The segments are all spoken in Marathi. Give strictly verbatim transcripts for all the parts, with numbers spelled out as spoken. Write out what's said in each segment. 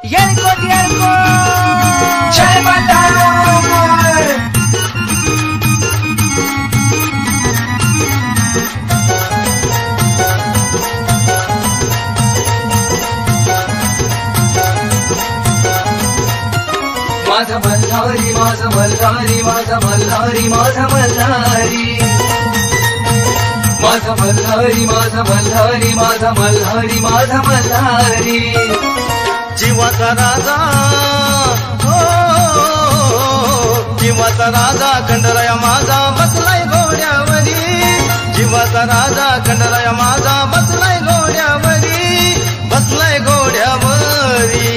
येळकोट येळकोट जय माता माझा मल्हारी माझा मल्हारी माझा मल्हारी माझा मल्हारी माझा मल्हारी माझा मल्हारी माझा मल्हारी माझा मल्हारी जीवाचा राजा हो जीवाचा राजा खंडराया माझा बसलाय घोड्यावरी जीवाचा राजा खंडराया माझा बसलाय घोड्यावरी बसलाय घोड्यावरी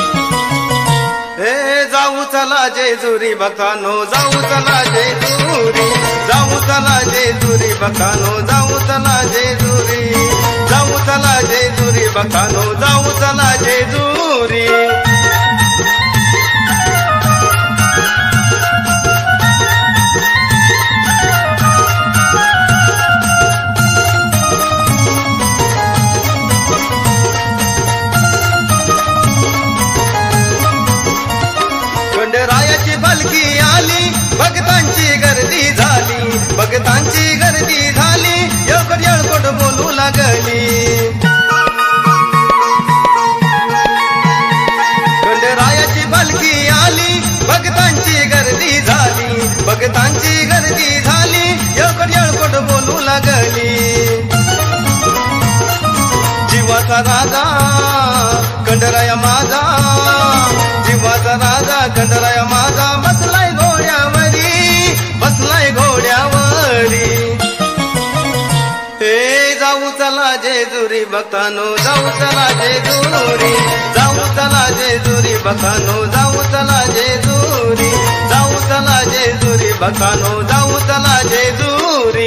हे जाऊ चला जेजुरी बकानो जाऊ चला जेजुरी जाऊ चला जेजुरी बकानो जाऊ चला जेजुरी जाऊ चला जेजुरी बकानो जाऊ चला जेजुरी खंडरायाची पालखी आली भक्तांची गर्दी झाली भक्तांची गर्दी झाली येळकोट येळकोट बोलू लागली खंडरायाची पालखी आली भक्तांची गर्दी झाली भक्तांची गर्दी झाली येळकोट येळकोट बोलू लागली जीवाचा राजा खंडराया माझा जीवाचा राजा खंडराया माझा बसलाय घोड्यावरी बसलाय घोड्यावरी हे जाऊ चला जेजुरी बकानो जाऊ चला जेजुरी जाऊ चला जेजुरी बकानो जाऊ चला जेजुरी जाऊ चला जेजुरी बकानो जाऊ चला जेजुरी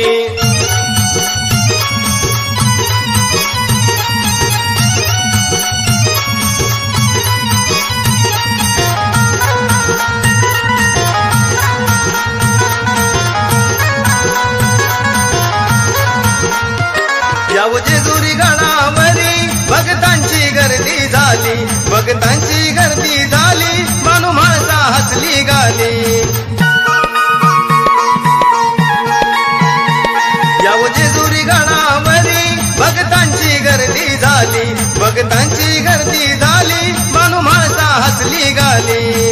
याव जेजुरी गडावरी भक्तांची गर्दी झाली भक्तांची गर्दी झाली मानू माणसा हसली गाली याव जेजुरी गडावरी भक्तांची गर्दी झाली भक्तांची गर्दी झाली मानू माणसा हसली गाली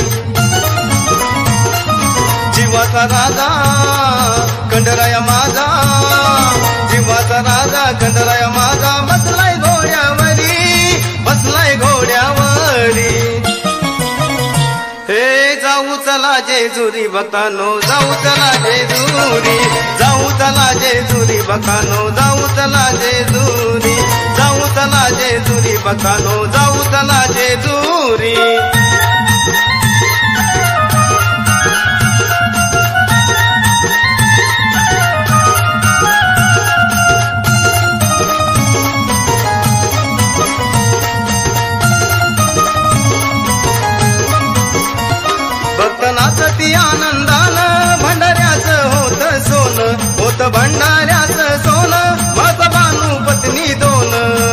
जीवाचा राजा खंडराया माझा जीवाचा राजा खंडराया माझा बसलाय घोड्यावरी बसलाय घोड्यावरी हे जाऊ चला जेजुरी बकानो जाऊ चला जेजुरी जाऊ चला जेजुरी बकानो जाऊ चला जेजुरी जाऊ चला जेजुरी बकानो जाऊ चला जेजुरी नाचती आनंदान भंडाऱ्याचं होत सोन होत भंडाऱ्याचं सोन माझा बानू पत्नी दोन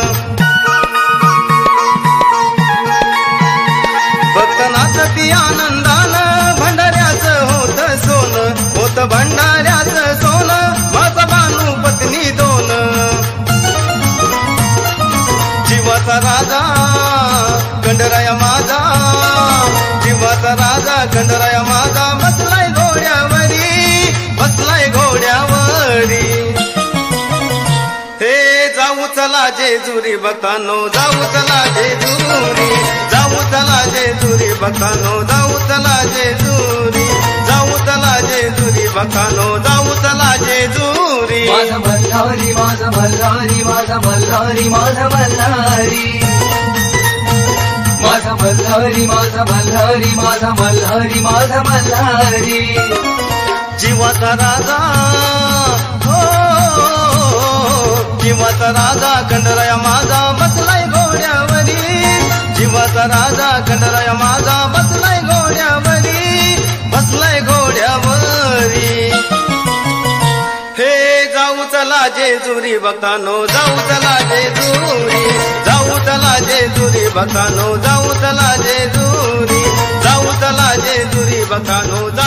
भक्त नाचती आनंदान भंडाऱ्याचं होत सोन होत भंडाऱ्याचं सोन माझा बानू पत्नी दोन जीवाचा राजा खंडराया माझा जीवाचा राजा खंडराया माझा बसलाय घोड्यावरी बसलाय घोड्यावरी हे जाऊ चला जेजुरी बकानो जाऊ चला जेजुरी जाऊ चला जेजुरी बकानो जाऊ चला जेजुरी जाऊ चला जेजुरी बकानो जाऊ चला जेजुरी माझा मल्हारी माझा मल्हारी माझा मल्हारी माझा मल्हारी माझा मल्हारी माझा मल्हारी माझा मल्हारी माझा मल्हारी जीवाचा राजा हो जीवाचा राजा खंडराया माझा बसलाय घोड्यावरी जीवाचा राजा खंडराया माझा बसलाय घोड्यावरी बसलाय घोड्यावरी हे जाऊ चला जेजुरी बकानो जाऊ चला जेजुरी जाऊ चला जेजुरी बकानो जाऊ चला जे बकानो